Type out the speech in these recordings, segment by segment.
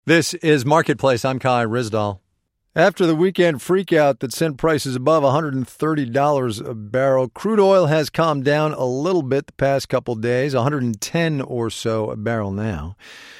This is Marketplace. I'm Kai Ryssdal. After the weekend freakout that sent prices above $130 a barrel, crude oil has calmed down a little bit the past couple days, $110 or so a barrel now.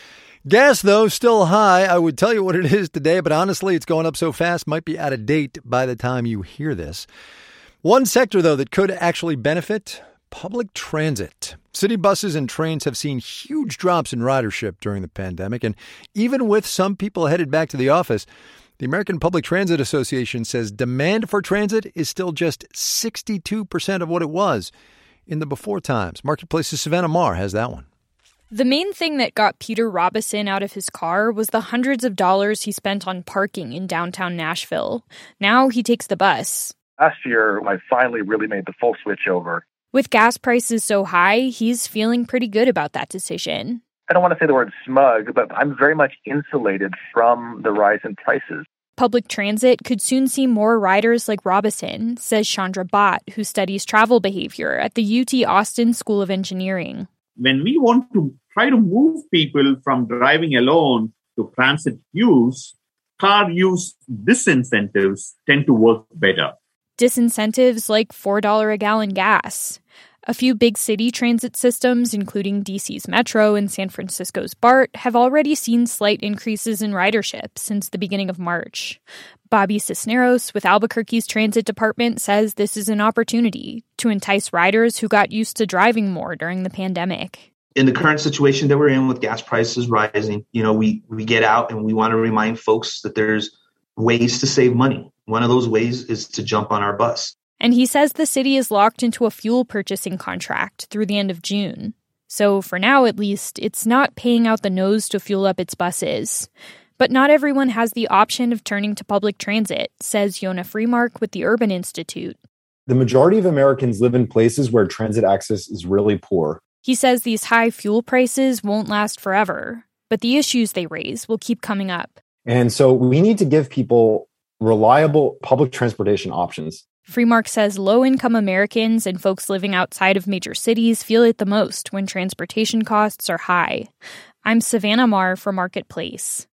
Gas, though, still high. I would tell you what it is today, but honestly, it's going up so fast, might be out of date by the time you hear this. One sector, though, that could actually benefit: public transit. City buses and trains have seen huge drops in ridership during the pandemic, and even with some people headed back to the office, the American Public Transit Association says demand for transit is still just 62% of what it was in the before times. Marketplace's Savannah Maher has that one. The main thing that got Peter Robison out of his car was the hundreds of dollars he spent on parking in downtown Nashville. Now he takes the bus. Last year, I finally really made the full switch over. With gas prices so high, he's feeling pretty good about that decision. I don't want to say the word smug, but I'm very much insulated from the rise in prices. Public transit could soon see more riders like Robison, says Chandra Bhatt, who studies travel behavior at the UT Austin School of Engineering. When we want to try to move people from driving alone to transit use, car use disincentives tend to work better. Disincentives like $4 a gallon gas. A few big city transit systems, including DC's Metro and San Francisco's BART, have already seen slight increases in ridership since the beginning of March. Bobby Cisneros with Albuquerque's transit department says this is an opportunity to entice riders who got used to driving more during the pandemic. In the current situation that we're in with gas prices rising, we get out and we want to remind folks that there's ways to save money. One of those ways is to jump on our bus. And he says the city is locked into a fuel purchasing contract through the end of June. So for now, at least, it's not paying out the nose to fuel up its buses. But not everyone has the option of turning to public transit, says Yona Freemark with the Urban Institute. The majority of Americans live in places where transit access is really poor. He says these high fuel prices won't last forever, but the issues they raise will keep coming up. And so we need to give people reliable public transportation options. Freemark says low-income Americans and folks living outside of major cities feel it the most when transportation costs are high. I'm Savannah Maher for Marketplace.